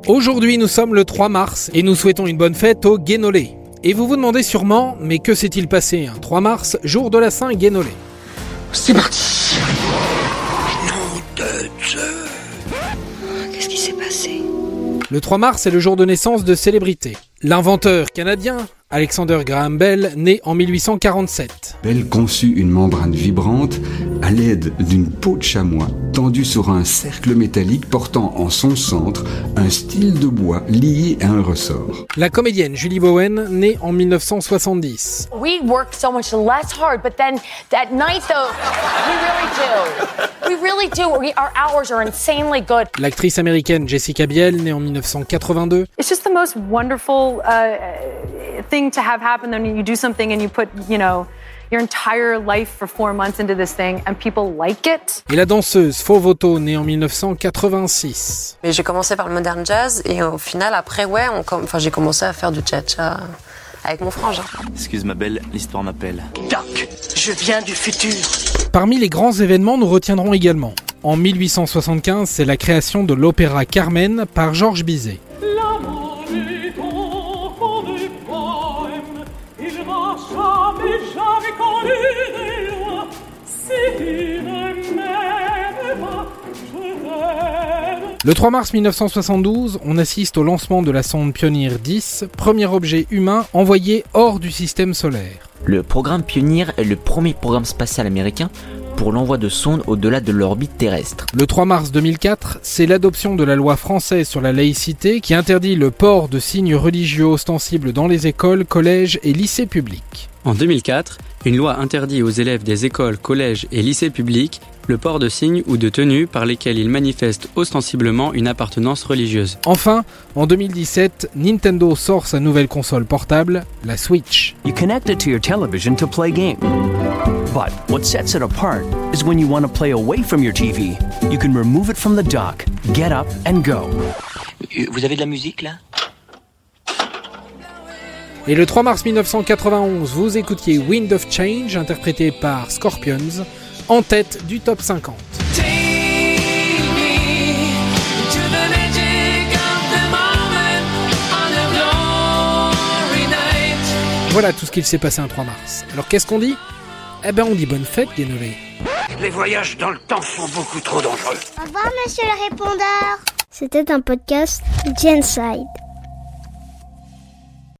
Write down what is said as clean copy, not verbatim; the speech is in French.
Aujourd'hui, nous sommes le 3 mars et nous souhaitons une bonne fête aux Guénolais. Et vous vous demandez sûrement, mais que s'est-il passé un 3 mars, jour de la Saint-Guénolé ? C'est parti. Nom de Dieu. Qu'est-ce qui s'est passé ? Le 3 mars est le jour de naissance de célébrités. L'inventeur canadien, Alexander Graham Bell, né en 1847. Bell conçut une membrane vibrante à l'aide d'une peau de chamois tendue sur un cercle métallique portant en son centre un style de bois lié à un ressort. La comédienne Julie Bowen, née en 1970. We work so much less hard, but then that night though, we really do. Our hours are insanely good. L'actrice américaine Jessica Biel, née en 1982. It's just the most wonderful thing to have happen when you do something and you put, your entire life for 4 months into this thing and people like it. Et la danseuse Faux Voto, née en 1986. Mais j'ai commencé par le modern jazz et au final après j'ai commencé à faire du cha-cha avec mon frangin. Excuse ma belle, l'histoire m'appelle. Doc, je viens du futur. Parmi les grands événements, nous retiendrons également. En 1875, c'est la création de l'opéra Carmen par Georges Bizet. Le 3 mars 1972, on assiste au lancement de la sonde Pioneer 10, premier objet humain envoyé hors du système solaire. Le programme Pioneer est le premier programme spatial américain pour l'envoi de sondes au-delà de l'orbite terrestre. Le 3 mars 2004, c'est l'adoption de la loi française sur la laïcité qui interdit le port de signes religieux ostensibles dans les écoles, collèges et lycées publics. En 2004, une loi interdit aux élèves des écoles, collèges et lycées publics le port de signes ou de tenues par lesquels ils manifestent ostensiblement une appartenance religieuse. Enfin, en 2017, Nintendo sort sa nouvelle console portable, la Switch. You connect it to your television to play games. But what sets it apart is when you want to play away from your TV. You can remove it from the dock, get up and go. Vous avez de la musique là ? Et le 3 mars 1991, vous écoutiez Wind of Change, interprété par Scorpions, en tête du top 50. Voilà tout ce qu'il s'est passé un 3 mars. Alors qu'est-ce qu'on dit ? On dit bonne fête, Guénolé. Les voyages dans le temps sont beaucoup trop dangereux. Au revoir, monsieur le répondeur. C'était un podcast Genside.